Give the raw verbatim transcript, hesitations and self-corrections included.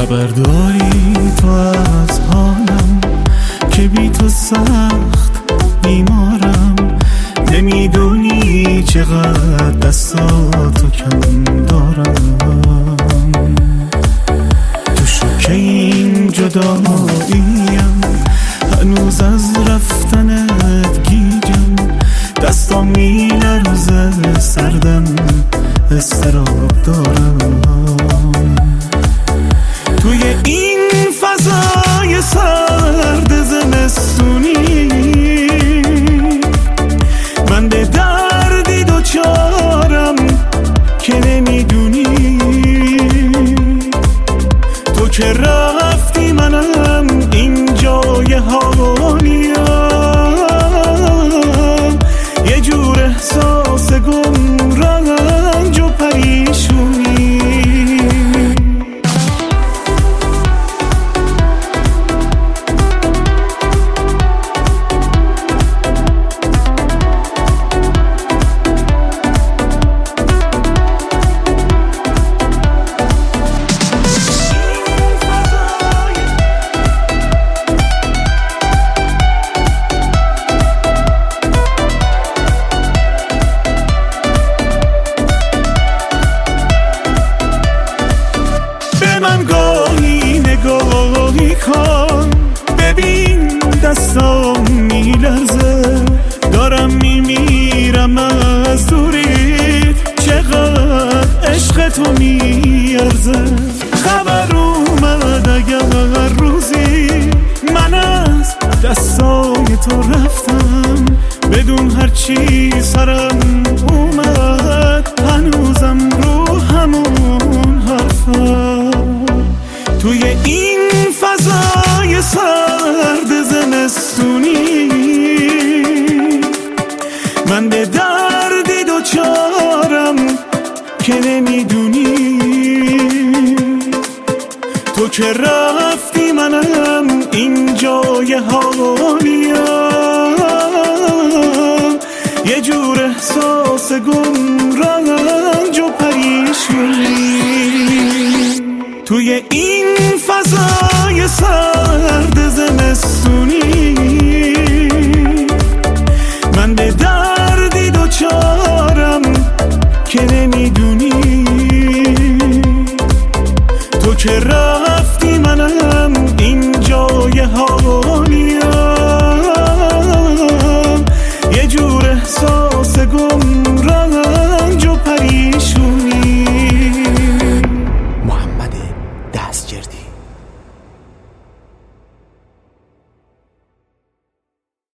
برداری تو از حالم که بی تو سخت بیمارم. نمیدونی چقدر دستاتو کم دارم. تو شوکه این جداییم، هنوز از رفتنت گیجم. دستام میلرزه، سردم استراب دارم. توی این فضای سرد زمستونی من به دردی دوچارم که نمیدونی. تو که رفتی منم این جای حالیم، یه جور احساس گم رنج و پریشونی. من گاهی نگاهی کن، ببین دستام میلرزه. دارم میمیرم از دوریت، چقدر عشق تو میارزه. خبر اومد اگر روزی من از دستای تو رفتم، بدون هرچی سرم اومد هنوزم رو همون حرفم. توی این فضای سرد زمستونی من به دردی دوچارم که نمیدونی. تو که رفتی منم این جای حالیم، یه جور احساس گم رنج و پریشونی. توی این فضای سرد زمستونی من به دردی دوچارم که نمیدونی. تو که رفتی منم این جای حالیم، یه جور احساس گم رنج و پریشونی. محمد دستجردی.